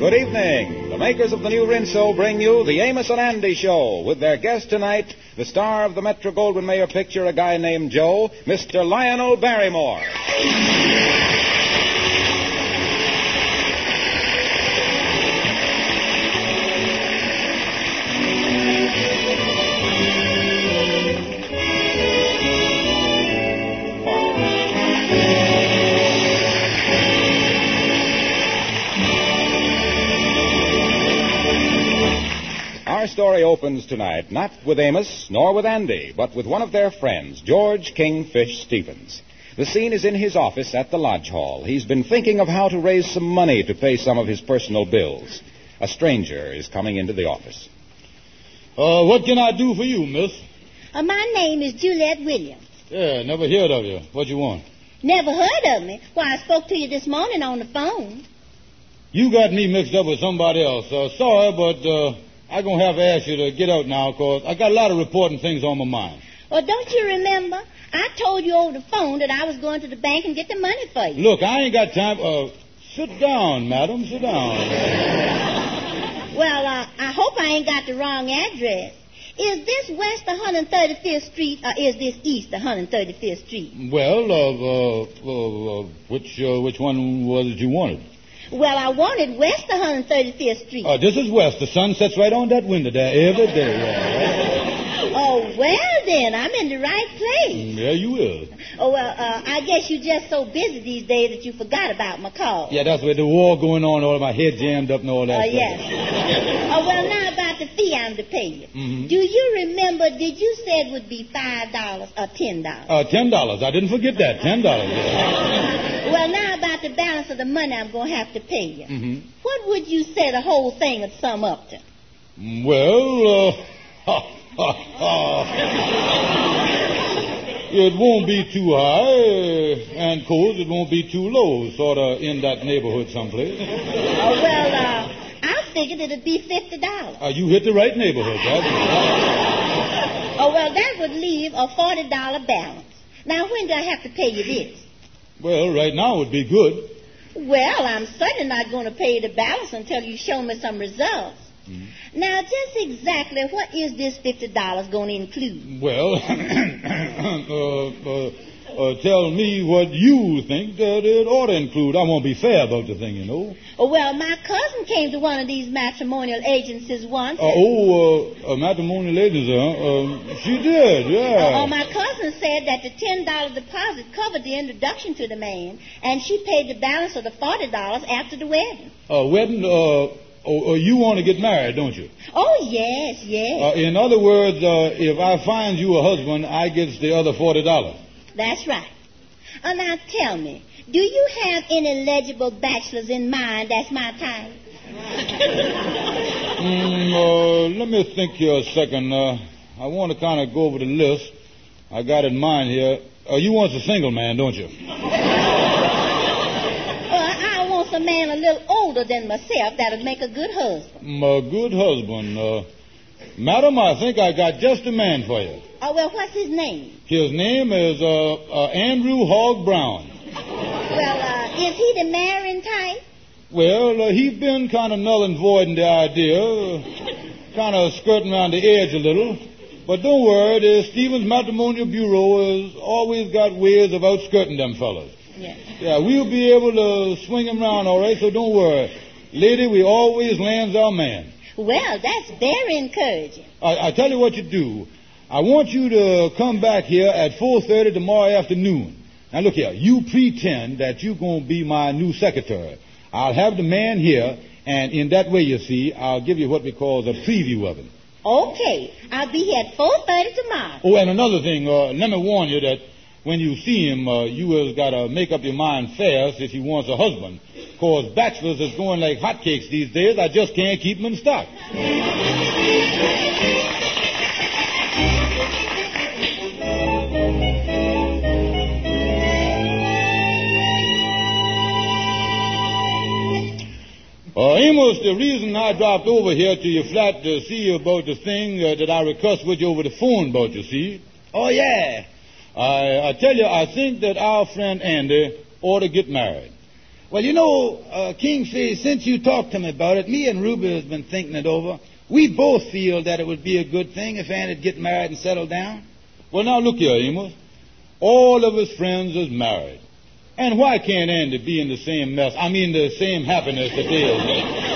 Good evening. The makers of the new Rinso bring you the Amos and Andy Show with their guest tonight, the star of the Metro-Goldwyn-Mayer picture, A Guy Named Joe, Mr. Lionel Barrymore. Our story opens tonight not with Amos nor with Andy, but with one of their friends, George Kingfish Stevens. The scene is in his office at the Lodge Hall. He's been thinking of how to raise some money to pay some of his personal bills. A stranger is coming into the office. What can I do for you, miss? My name is Juliet Williams. Yeah, never heard of you. What you want? Never heard of me? Why, I spoke to you this morning on the phone. You got me mixed up with somebody else. Sorry, but I'm going to have to ask you to get out now because I got a lot of important things on my mind. Well, don't you remember? I told you over the phone that I was going to the bank and get the money for you. Look, I ain't got time. Sit down, madam. Sit down. Well, I hope I ain't got the wrong address. Is this west 135th Street or is this east 135th Street? Well, which one was it you wanted? Well, I wanted west 135th Street. This is west. The sun sets right on that window there every day. Yeah. Oh, well, then, I'm in the right place. Yeah, you will. Oh, well, I guess you're just so busy these days that you forgot about my call. Yeah, that's where the war going on, all my head jammed up and all that. Oh, yes. Oh, well, now about the fee I'm to pay you. Mm-hmm. Do you remember, did you say it would be $5 or $10? $10. I didn't forget that. $10. Yeah. Well, now about the balance of the money I'm going to have to pay you. Mm-hmm. What would you say the whole thing would sum up to? Well, it won't be too high, and of course it won't be too low, sort of in that neighborhood someplace. Oh, well, I figured it'd be $50. You hit the right neighborhood, that's Oh, well, that would leave a $40 balance. Now, when do I have to pay you this? Well, right now would be good. Well, I'm certainly not going to pay you the balance until you show me some results. Mm-hmm. Now, just exactly what is this $50 going to include? Well, tell me what you think that it ought to include. I won't be fair about the thing, you know. Oh, well, my cousin came to one of these matrimonial agencies once. A matrimonial agency, huh? She did, yeah. My cousin said that the $10 deposit covered the introduction to the man, and she paid the balance of the $40 after the wedding. Wedding? You want to get married, don't you? Oh, yes, yes. In other words, if I find you a husband, I get the other $40. That's right. Now tell me, do you have any eligible bachelors in mind that's my type? Let me think here a second. I want to kind of go over the list. I got in mind here. You want a single man, don't you? I want a man a little older than myself that'll make a good husband. A good husband. Madam, I think I got just a man for you. Oh, well, what's his name? His name is Andrew Hogg Brown. Well, is he the marrying type? Well, he's been kind of null and void in the idea, kind of skirting around the edge a little. But don't worry, the Stevens Matrimonial Bureau has always got ways of outskirting them fellas. Yes. Yeah, we'll be able to swing him around all right, so don't worry. Lady, we always lands our man. Well, that's very encouraging. I tell you what you do. I want you to come back here at 4:30 tomorrow afternoon. Now, look here. You pretend that you're going to be my new secretary. I'll have the man here, and in that way, you see, I'll give you what we call a preview of him. Okay. I'll be here at 4:30 tomorrow. Oh, and another thing, let me warn you that when you see him, you has got to make up your mind fast if he wants a husband. Because bachelors is going like hotcakes these days. I just can't keep them in stock. Amos, the reason I dropped over here to your flat to see you about the thing that I requested with you over the phone about, you see. Oh, yeah. I tell you, I think that our friend Andy ought to get married. Well, you know, Kingfish, since you talked to me about it, me and Ruby has been thinking it over. We both feel that it would be a good thing if Andy'd get married and settle down. Well, now, look here, Amos. All of his friends is married. And why can't Andy be in the same the same happiness that they is?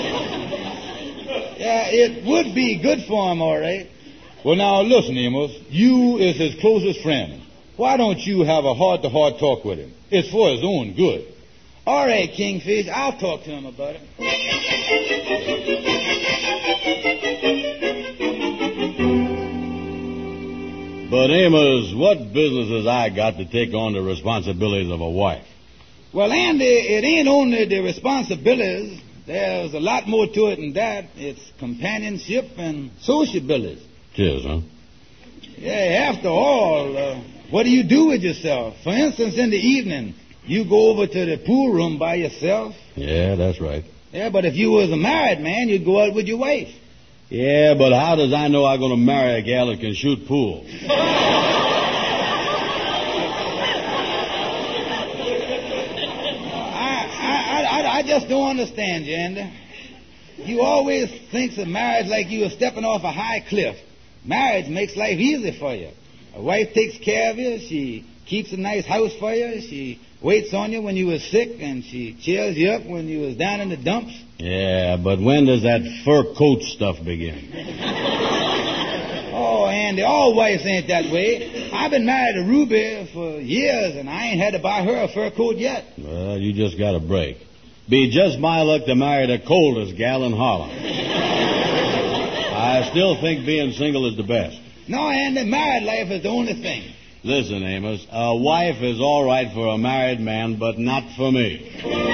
Yeah, it would be good for him, all right. Well, now, listen, Amos. You is his closest friend. Why don't you have a heart-to-heart talk with him? It's for his own good. All right, Kingfish, I'll talk to him about it. But, Amos, what business has I got to take on the responsibilities of a wife? Well, Andy, it ain't only the responsibilities. There's a lot more to it than that. It's companionship and sociability. Tis, huh? Yeah, after all, what do you do with yourself? For instance, in the evening, you go over to the pool room by yourself. Yeah, that's right. Yeah, but if you was a married man, you'd go out with your wife. Yeah, but how does I know I'm going to marry a gal that can shoot pool? I just don't understand you, Andy. You always think of marriage like you were stepping off a high cliff. Marriage makes life easy for you. A wife takes care of you. She keeps a nice house for you. She waits on you when you were sick, and she cheers you up when you was down in the dumps. Yeah, but when does that fur coat stuff begin? Oh, Andy, all wives ain't that way. I've been married to Ruby for years, and I ain't had to buy her a fur coat yet. Well, you just got a break. Be just my luck to marry the coldest gal in Harlem. I still think being single is the best. No, Andy, married life is the only thing. Listen, Amos, a wife is all right for a married man, but not for me.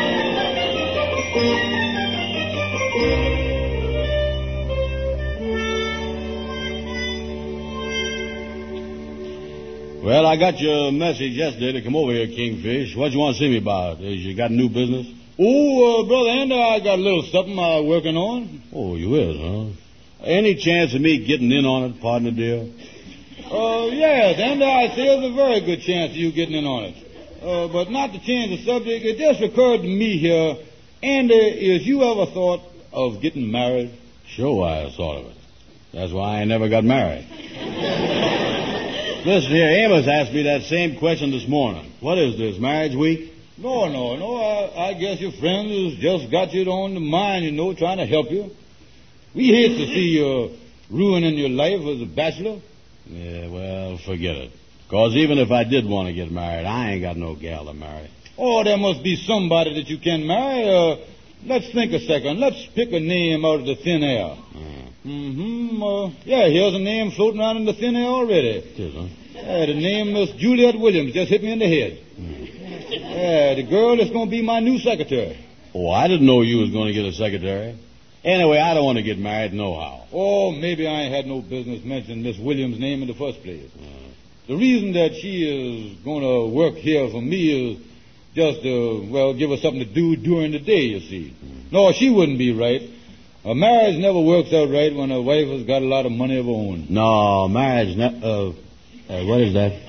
Well, I got your message yesterday to come over here, Kingfish. What you want to see me about? You got new business? Oh, Brother Andy, I got a little something I'm working on. Oh, you is, huh? Any chance of me getting in on it, partner dear? Yes, Andy, I say there's a very good chance of you getting in on it. But not to change the subject, it just occurred to me here, Andy, is you ever thought of getting married? Sure I thought of it. That's why I never got married. Listen here, Amos asked me that same question this morning. What is this, marriage week? No. I guess your friend has just got you on the mind, trying to help you. We hate to see you ruining your life as a bachelor. Yeah, well, forget it. Because even if I did want to get married, I ain't got no gal to marry. Oh, there must be somebody that you can marry. Let's think a second. Let's pick a name out of the thin air. Yeah, here's a name floating around in the thin air already. It is, huh? Yeah, the name is Juliet Williams. Just hit me in the head. Yeah, the girl that's going to be my new secretary. Oh, I didn't know you was going to get a secretary. Anyway, I don't want to get married nohow. Oh, maybe I ain't had no business mentioning Miss Williams' name in the first place. The reason that she is going to work here for me is just to, give her something to do during the day, you see. No, she wouldn't be right. A marriage never works out right when a wife has got a lot of money of her own. No, marriage what is that?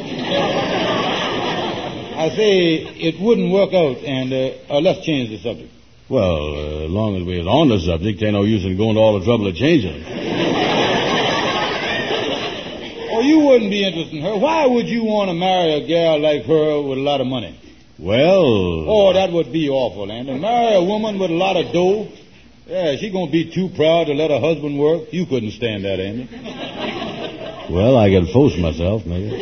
I say it wouldn't work out, and let's change the subject. Well, as long as we're on the subject, ain't no use in going to all the trouble of changing it. Oh, you wouldn't be interested in her. Why would you want to marry a gal like her with a lot of money? Well... Oh, that would be awful, Andy. Marry a woman with a lot of dough? Yeah, she's going to be too proud to let her husband work. You couldn't stand that, Andy. Well, I could force myself, maybe.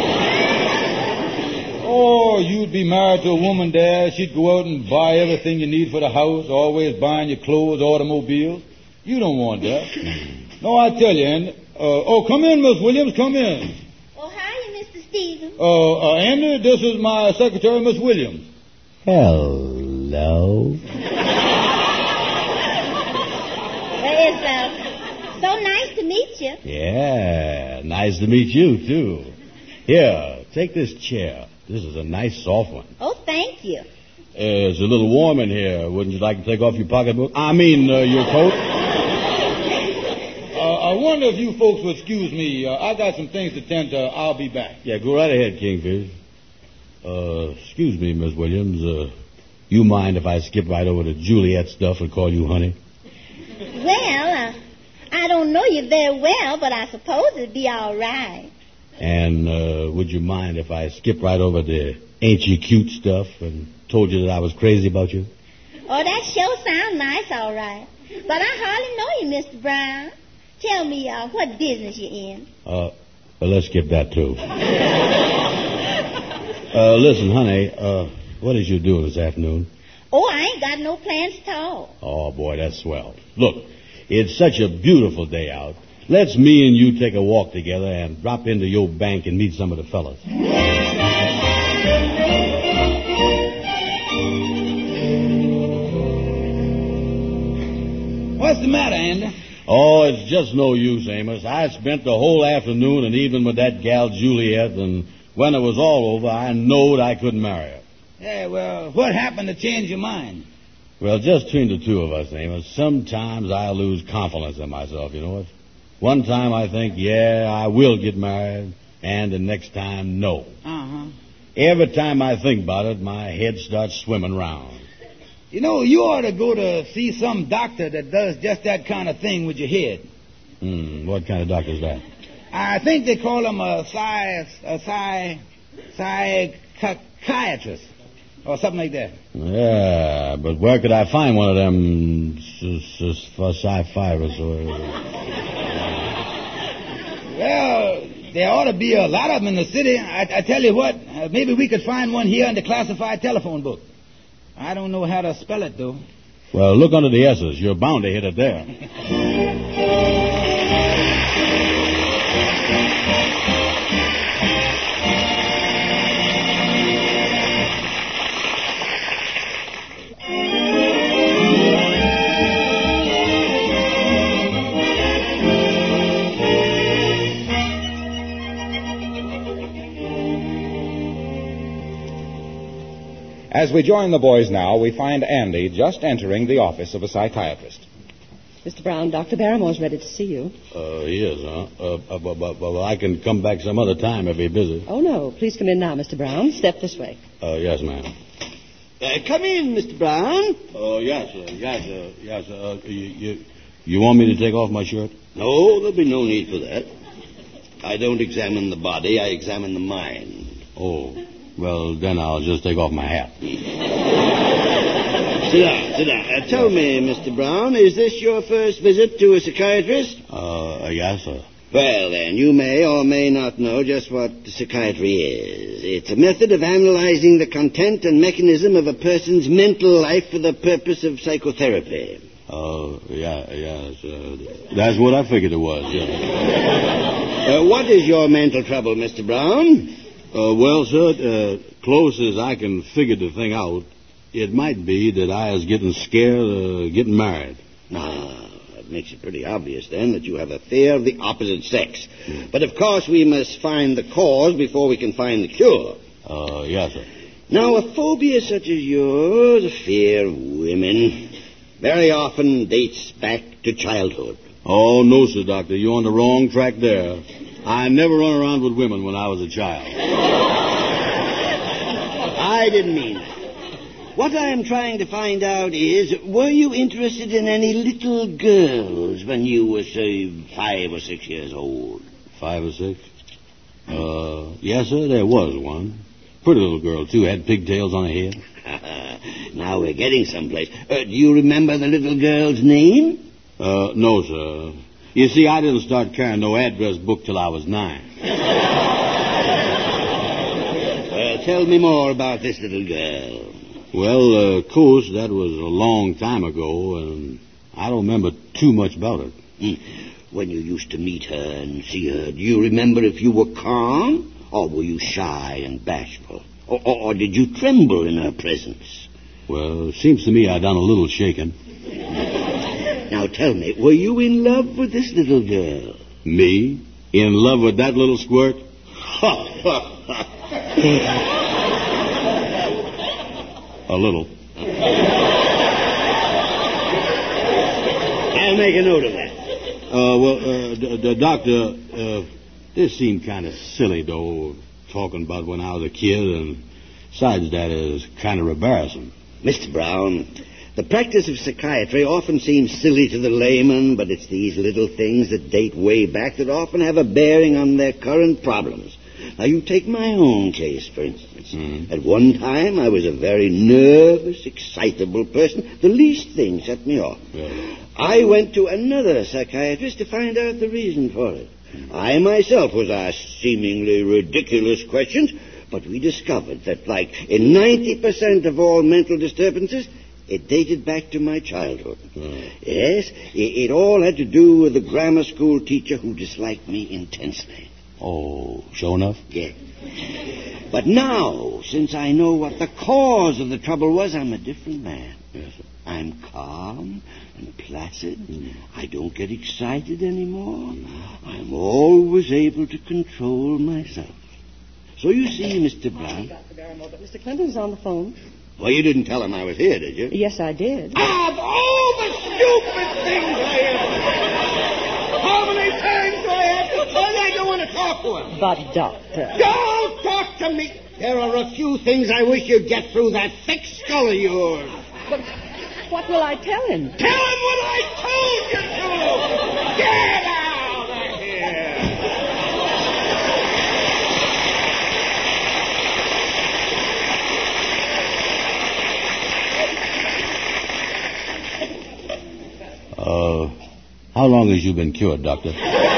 Oh, you'd be married to a woman there. She'd go out and buy everything you need for the house, always buying your clothes, automobiles. You don't want that. No, I tell you, Andy. Come in, Miss Williams, come in. Oh, hi, Mr. Stevens. Andy, this is my secretary, Miss Williams. Hello. It's so nice to meet you. Yeah, nice to meet you, too. Here, take this chair. This is a nice, soft one. Oh, thank you. It's a little warm in here. Wouldn't you like to take off your pocketbook? Your coat? I wonder if you folks will excuse me. I got some things to tend to. I'll be back. Yeah, go right ahead, Kingfish. Excuse me, Miss Williams. you mind if I skip right over to Juliet stuff and call you honey? Well, I don't know you very well, but I suppose it'd be all right. And would you mind if I skip right over to ain't you cute stuff and told you that I was crazy about you? Oh, that sure sounds nice, all right. But I hardly know you, Mr. Brown. Tell me what business you're in. Well, let's skip that, too. Listen, honey, what is you doing this afternoon? Oh, I ain't got no plans at all. Oh, boy, that's swell. Look, it's such a beautiful day out. Let's me and you take a walk together and drop into your bank and meet some of the fellas. What's the matter, Andy? Oh, it's just no use, Amos. I spent the whole afternoon and evening with that gal Juliet, and when it was all over, I knowed I couldn't marry her. Yeah, well, what happened to change your mind? Well, just between the two of us, Amos, sometimes I lose confidence in myself, you know what? One time I think, yeah, I will get married, and the next time, no. Uh-huh. Every time I think about it, my head starts swimming round. You know, you ought to go to see some doctor that does just that kind of thing with your head. What kind of doctor is that? I think they call him a psychiatrist or something like that. Yeah, but where could I find one of them sci-fivers or... Well, there ought to be a lot of them in the city. I tell you what, maybe we could find one here in the classified telephone book. I don't know how to spell it, though. Well, look under the S's. You're bound to hit it there. As we join the boys now, we find Andy just entering the office of a psychiatrist. Mr. Brown, Dr. Barrymore's ready to see you. He is, huh? But I can come back some other time if he's busy. Oh, no. Please come in now, Mr. Brown. Step this way. Yes, ma'am. Come in, Mr. Brown. Yes, sir. You want me to take off my shirt? No, there'll be no need for that. I don't examine the body, I examine the mind. Oh, well, then I'll just take off my hat. Sit down. Tell me, Mr. Brown, is this your first visit to a psychiatrist? Yes, sir. Well, then, you may or may not know just what psychiatry is. It's a method of analyzing the content and mechanism of a person's mental life for the purpose of psychotherapy. Yes. That's what I figured it was, yeah. What is your mental trouble, Mr. Brown? Well, sir, close as I can figure the thing out, it might be that I was getting scared of getting married. That makes it pretty obvious, then, that you have a fear of the opposite sex. But, of course, we must find the cause before we can find the cure. Yes, sir. Now, a phobia such as yours, a fear of women, very often dates back to childhood. Oh, no, sir, Doctor. You're on the wrong track there. I never run around with women when I was a child. I didn't mean that. What I am trying to find out is, were you interested in any little girls when you were, say, 5 or 6 years old? 5 or 6? Yes, sir, there was one. Pretty little girl, too. Had pigtails on her head. Now we're getting someplace. Do you remember the little girl's name? No, sir. You see, I didn't start carrying no address book till I was 9. Tell me more about this little girl. Well, of course, that was a long time ago, and I don't remember too much about it. When you used to meet her and see her, do you remember if you were calm, or were you shy and bashful? Or did you tremble in her presence? Well, it seems to me I done a little shaking. Now tell me, were you in love with this little girl? Me? In love with that little squirt? A little. I'll make a note of that. The doctor, this seemed kind of silly, though, talking about when I was a kid, and besides that, is kind of embarrassing. Mr. Brown, the practice of psychiatry often seems silly to the layman, but it's these little things that date way back that often have a bearing on their current problems. Now, you take my own case, for instance. At one time, I was a very nervous, excitable person. The least thing set me off. I went to another psychiatrist to find out the reason for it. I myself was asked seemingly ridiculous questions, but we discovered that, like in 90% of all mental disturbances, it dated back to my childhood. Yes, it all had to do with the grammar school teacher who disliked me intensely. Oh, sure enough? Yes. But now, since I know what the cause of the trouble was, I'm a different man. Yes, sir. I'm calm and placid. I don't get excited anymore. I'm always able to control myself. So you see, Mr. Brown... Dr. Barrymore, but Mr. Clinton's on the phone. Well, you didn't tell him I was here, did you? Yes, I did. Of all the stupid things I ever... How many times do I have to tell you I don't want to talk to him? But, Doctor... Don't talk to me! There are a few things I wish you'd get through that thick skull of yours. But what will I tell him? Tell him what I told you to! Get out of here! How long has you been cured, Doctor?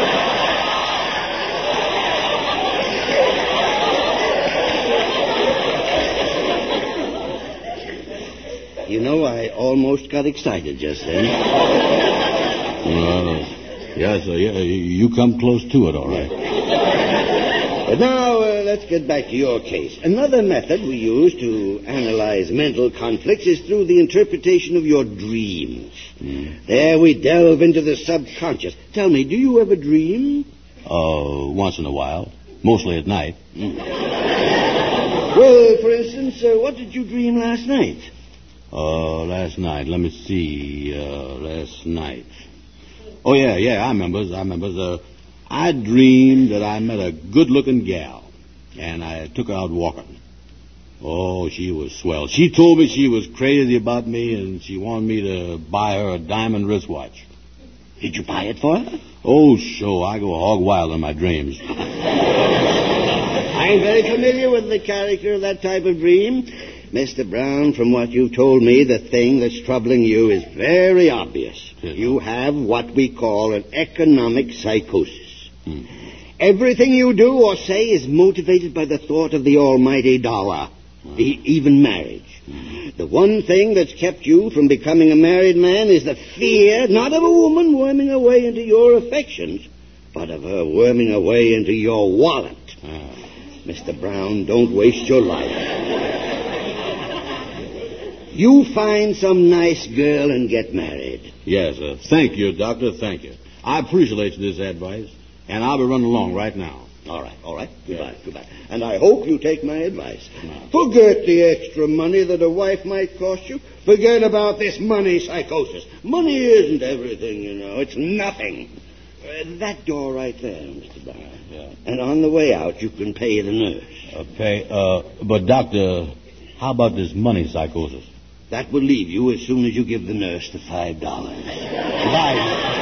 You know, I almost got excited just then. Yes, sir. Yeah, you come close to it, all right. But now, let's get back to your case. Another method we use to analyze mental conflicts is through the interpretation of your dreams. There we delve into the subconscious. Tell me, do you ever dream? Once in a while. Mostly at night. Well, for instance, what did you dream last night? Last night. Let me see. Last night. Oh, yeah, I remember. I dreamed that I met a good-looking gal, and I took her out walking. Oh, she was swell. She told me she was crazy about me, and she wanted me to buy her a diamond wristwatch. Did you buy it for her? Oh, sure. I go hog wild in my dreams. I'm very familiar with the character of that type of dream. Mr. Brown, from what you've told me, the thing that's troubling you is very obvious. Yes. You have what we call an economic psychosis. Everything you do or say is motivated by the thought of the almighty dollar, even marriage. The one thing that's kept you from becoming a married man is the fear, not of a woman worming her way into your affections, but of her worming her way into your wallet. Mr. Brown, don't waste your life. You find some nice girl and get married. Yes, sir. Thank you, Doctor. Thank you. I appreciate this advice, and I'll be running along right now. All right. Goodbye. And I hope you take my advice. Forget the extra money that a wife might cost you. Forget about this money psychosis. Money isn't everything, you know. It's nothing. That door right there, Mr. Brown. Yeah. And on the way out, you can pay the nurse. But, Doctor, how about this money psychosis? That will leave you as soon as you give the nurse the $5. Goodbye.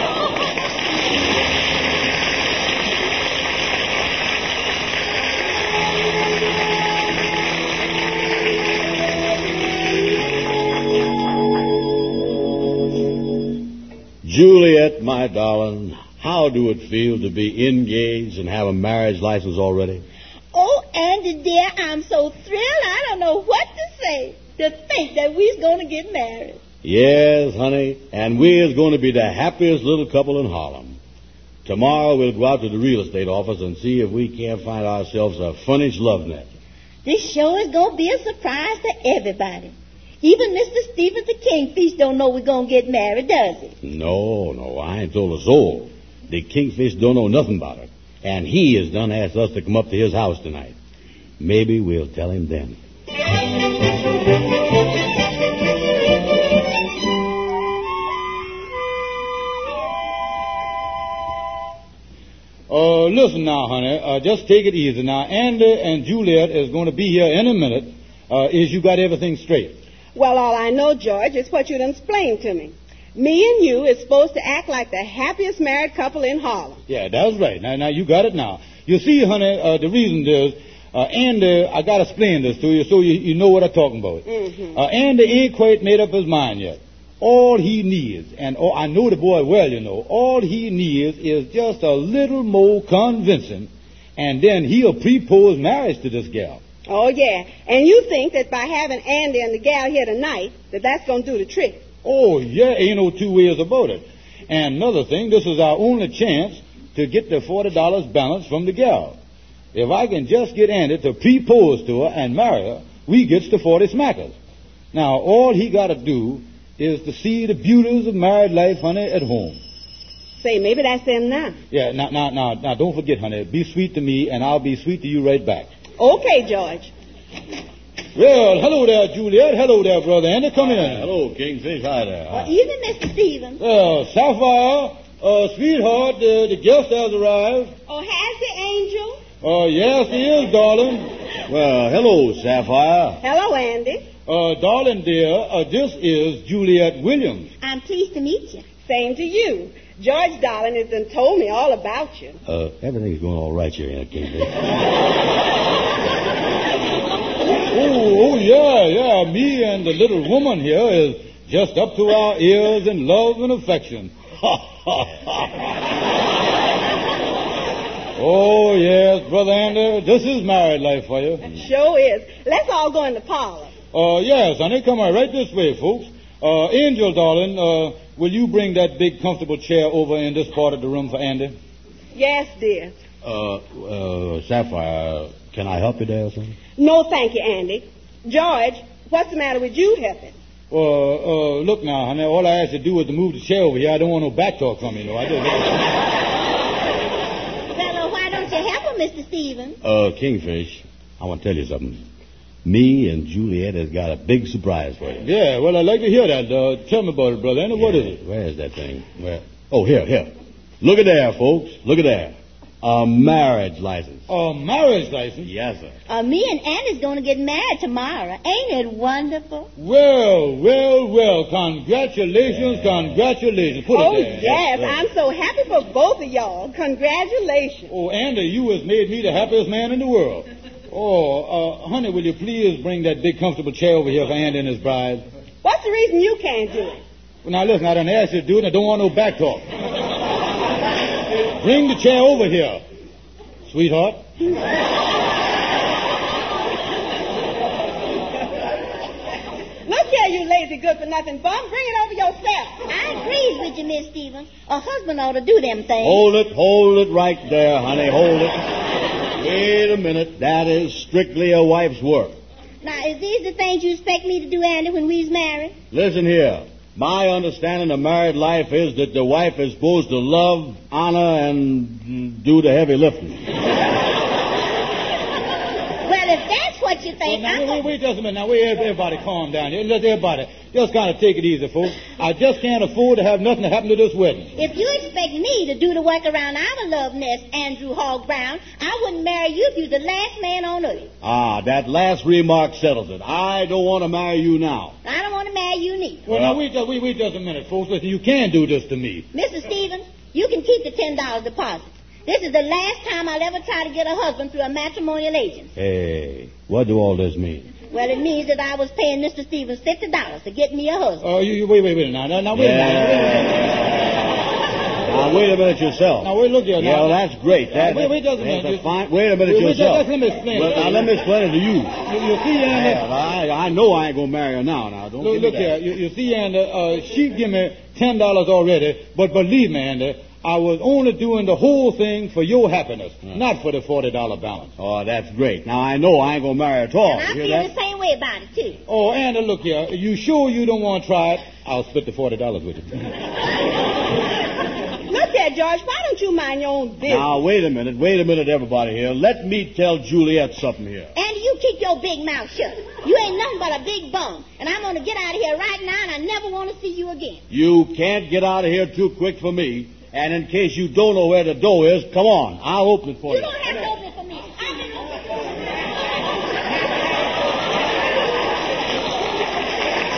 Juliet, my darling, how do it feel to be engaged and have a marriage license already? Oh, Andy, dear, I'm so thrilled I don't know what to say. To think that we's going to get married. Yes, honey, and we're going to be the happiest little couple in Harlem. Tomorrow we'll go out to the real estate office and see if we can't find ourselves a furnished love net. This show is going to be a surprise to everybody. Even Mr. Stevens, the Kingfish, don't know we're going to get married, does he? No, I ain't told a soul. The Kingfish don't know nothing about it. And he has done asked us to come up to his house tonight. Maybe we'll tell him then. Listen now, honey. Just take it easy. Now, Andy and Juliet is going to be here in a minute. Is you got everything straight? Well, all I know, George, is what you done explained to me. Me and you is supposed to act like the happiest married couple in Harlem. Yeah, that's right. Now, you got it now. You see, honey, the reason is, Andy, I got to explain this to you so you know what I'm talking about. Mm-hmm. Andy ain't quite made up his mind yet. All he needs, and I know the boy well, you know, all he needs is just a little more convincing, and then he'll propose marriage to this gal. Oh, yeah. And you think that by having Andy and the gal here tonight, that's going to do the trick. Oh, yeah, ain't no two ways about it. And another thing, this is our only chance to get the $40 balance from the gal. If I can just get Andy to propose to her and marry her, we gets the 40 smackers. Now, all he got to do is to see the beauties of married life, honey, at home. Say, maybe that's them now. Yeah, now, don't forget, honey, be sweet to me, and I'll be sweet to you right back. Okay, George. Well, hello there, Juliet. Hello there, brother Andy. Come in. Hello, Kingfish. Hi there. Evening, Mr. Stevens. Sapphire, sweetheart, the guest has arrived. Oh, has the angel? Yes, he is, darling. Well, hello, Sapphire. Hello, Andy. Darling dear, this is Juliet Williams. I'm pleased to meet you. Same to you. George, darling, has done told me all about you. Everything's going all right here, Kingfish. Oh, yeah. Me and the little woman here is just up to our ears in love and affection. Oh, yes, Brother Andy, this is married life for you. Sure is. Let's all go in the parlor. Yes, honey, come right this way, folks. Angel, darling, will you bring that big comfortable chair over in this part of the room for Andy? Yes, dear. Sapphire, can I help you there or something? No, thank you, Andy. George, what's the matter with you helping? Look now, honey, all I asked you to do was to move the chair over here. I don't want no back talk from you, know. I just... Well, why don't you help him, Mr. Stevens? Kingfish, I want to tell you something. Me and Juliet has got a big surprise for you. Yeah, well, I'd like to hear that. Tell me about it, brother Andy. What is it? Where is that thing? Where? Oh, here. Look at there, folks. Look at there. A marriage license. A marriage license? Yes, sir. Me and Andy's going to get married tomorrow. Ain't it wonderful? Well. Congratulations. Put it there. Yes, I'm so happy for both of y'all. Congratulations. Oh, Andy, you has made me the happiest man in the world. Oh, honey, will you please bring that big comfortable chair over here for Andy and his bride? What's the reason you can't do it? Well, now, listen, I done asked you to do it, and I don't want no back talk. Bring the chair over here, sweetheart. Look here, you lazy good-for-nothing bum. Bring it over yourself. I agree with you, Miss Stevens. A husband ought to do them things. Hold it right there, honey. Hold it. Wait a minute. That is strictly a wife's work. Now, is these the things you expect me to do, Andy, when we's married? Listen here. My understanding of married life is that the wife is supposed to love, honor, and do the heavy lifting. Well, if that's what you think, Wait just a minute. Now, everybody calm down. Let everybody just kind of take it easy, folks. I just can't afford to have nothing happen to this wedding. If you expect me to do the work around our love nest, Andrew Hogg Brown, I wouldn't marry you if you were the last man on earth. That last remark settles it. I don't want to marry you now. I don't want to marry you neither. Well, now, wait just a minute, folks. Listen, you can't do this to me. Mr. Stevens, you can keep the $10 deposit. This is the last time I'll ever try to get a husband through a matrimonial agent. Hey, what do all this mean? Well, it means that I was paying Mr. Stevens $50 to get me a husband. Oh, wait a minute. Now, wait a minute. Now, wait a minute yourself. Now, wait, look here. Yeah, well, that's great. Wait just a minute. Wait a minute yourself. Let me explain. Well, now, let me explain it to you. You see, Andy... I know I ain't going to marry her now. Don't look here. You see, Andy, she give me $10 already, but believe me, Andy, I was only doing the whole thing for your happiness, not for the $40 balance. Oh, that's great. Now, I know I ain't going to marry her at all. And I feel the same way about it, too. Oh, Andy, look here. You sure you don't want to try it? I'll split the $40 with you. Look here, George, why don't you mind your own business? Now, wait a minute, everybody here. Let me tell Juliet something here. Andy, you keep your big mouth shut. You ain't nothing but a big bum. And I'm going to get out of here right now, and I never want to see you again. You can't get out of here too quick for me. And in case you don't know where the door is, come on. I'll open it for you. You don't have to open it for me. I can open it for you.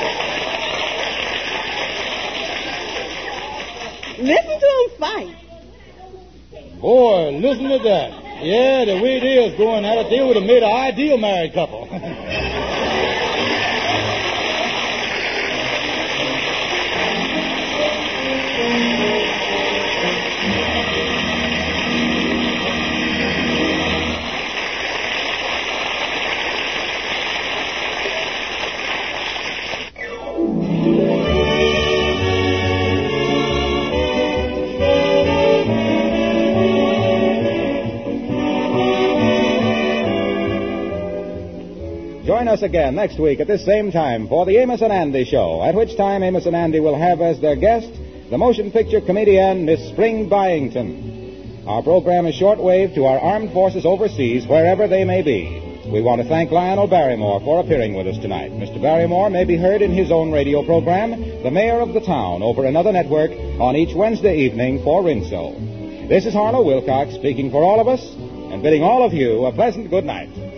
fight. Boy, listen to that. Yeah, the way they was going at it, they would have made an ideal married couple. Join us again next week at this same time for the Amos and Andy Show, at which time Amos and Andy will have as their guest the motion picture comedian Miss Spring Byington. Our program is shortwave to our armed forces overseas, wherever they may be. We want to thank Lionel Barrymore for appearing with us tonight. Mr. Barrymore may be heard in his own radio program, The Mayor of the Town, over another network on each Wednesday evening for Rinso. This is Harlow Wilcox speaking for all of us and bidding all of you a pleasant good night.